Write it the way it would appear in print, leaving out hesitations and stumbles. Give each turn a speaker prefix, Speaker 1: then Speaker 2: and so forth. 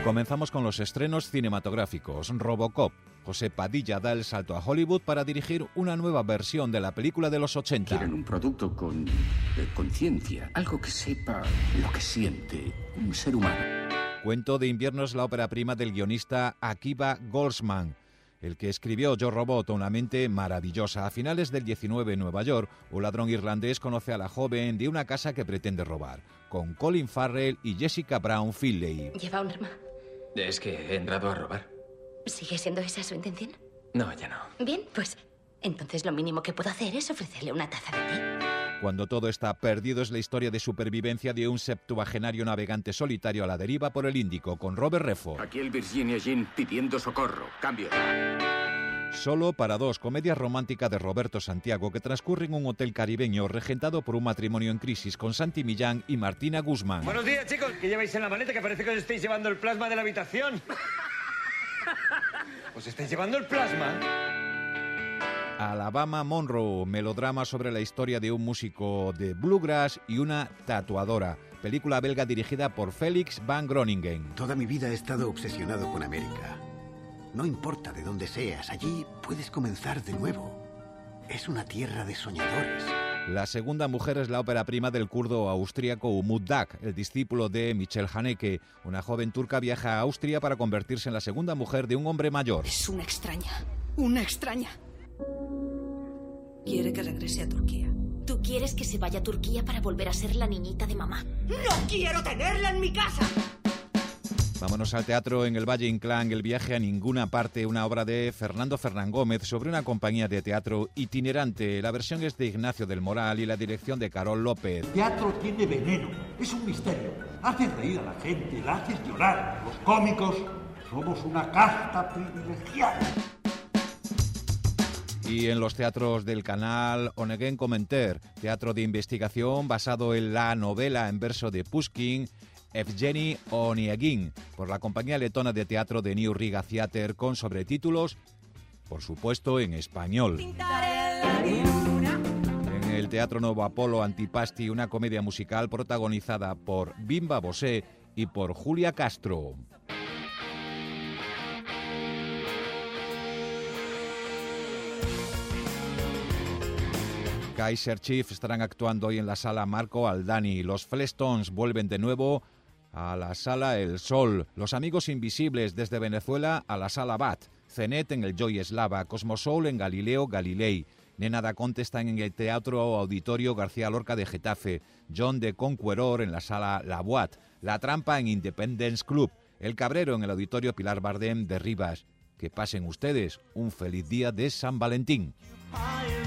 Speaker 1: Comenzamos con los estrenos cinematográficos. Robocop. José Padilla da el salto a Hollywood para dirigir una nueva versión de la película de los 80.
Speaker 2: Quieren un producto con conciencia, algo que sepa lo que siente un ser humano.
Speaker 1: Cuento de invierno es la ópera prima del guionista Akiva Goldsman, el que escribió Yo Robot, una mente maravillosa. A finales del 19 en Nueva York, un ladrón irlandés conoce a la joven de una casa que pretende robar, con Colin Farrell y Jessica Brown Findlay.
Speaker 3: ¿Lleva un arma?
Speaker 4: Es que he entrado a robar.
Speaker 3: ¿Sigue siendo esa su intención?
Speaker 4: No, ya no.
Speaker 3: Bien, pues entonces lo mínimo que puedo hacer es ofrecerle una taza de té.
Speaker 1: Cuando todo está perdido es la historia de supervivencia de un septuagenario navegante solitario a la deriva por el Índico, con Robert Redford.
Speaker 2: Aquí el Virginia Jean pidiendo socorro. Cambio.
Speaker 1: Solo para dos, comedia romántica de Roberto Santiago que transcurre en un hotel caribeño regentado por un matrimonio en crisis con Santi Millán y Martina Guzmán.
Speaker 5: Buenos días, chicos. ¿Qué lleváis en la maleta? Que parece que os estáis llevando el plasma de la habitación. ¿Os estáis llevando el plasma?
Speaker 1: Alabama Monroe, melodrama sobre la historia de un músico de bluegrass y una tatuadora. Película belga dirigida por Felix van Groningen.
Speaker 6: Toda mi vida he estado obsesionado con América. No importa de dónde seas, allí puedes comenzar de nuevo. Es una tierra de soñadores.
Speaker 1: La segunda mujer es la ópera prima del kurdo austríaco Umut Dag, el discípulo de Michel Haneke. Una joven turca viaja a Austria para convertirse en la segunda mujer de un hombre mayor.
Speaker 7: Es una extraña. Una extraña. Quiere que regrese a Turquía.
Speaker 3: ¿Tú quieres que se vaya a Turquía para volver a ser la niñita de mamá?
Speaker 7: ¡No quiero tenerla en mi casa!
Speaker 1: Vámonos al teatro en el Valle Inclán, El viaje a ninguna parte, una obra de Fernando Fernán Gómez sobre una compañía de teatro itinerante. La versión es de Ignacio del Moral y la dirección de Carol López.
Speaker 8: El teatro tiene veneno, es un misterio. Haces reír a la gente, la haces llorar. Los cómicos somos una casta privilegiada.
Speaker 1: Y en los teatros del canal Oneguen Commentaire, teatro de investigación basado en la novela en verso de Pushkin, Evgeny Oniegin, por la compañía letona de teatro de New Riga Theater, con sobretítulos, por supuesto, en español. En el Teatro Nuevo Apolo Antipasti, una comedia musical protagonizada por Bimba Bosé y por Julia Castro. Kaiser Chiefs estarán actuando hoy en la sala Marco Aldani. Los Flintstones vuelven de nuevo a la sala El Sol. Los Amigos Invisibles desde Venezuela a la sala Bat. Cenet en el Joy Eslava. Cosmosoul en Galileo Galilei. Nena da Conte están en el Teatro Auditorio García Lorca de Getafe. John de Conqueror en la sala La Boîte. La Trampa en Independence Club. El Cabrero en el Auditorio Pilar Bardem de Rivas. Que pasen ustedes un feliz día de San Valentín.